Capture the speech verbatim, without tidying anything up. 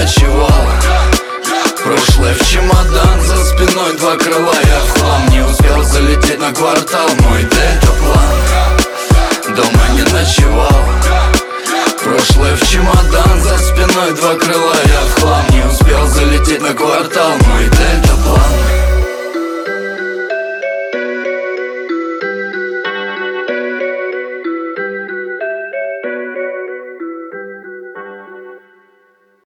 ночевал. Прошлое в чемодан, за спиной два крыла. Я в хлам, не успел залететь на квартал. Мой дельтаплан, дома не ночевал. Прошлое в чемодан, за спиной два крыла. Я в хлам, не успел залететь на квартал.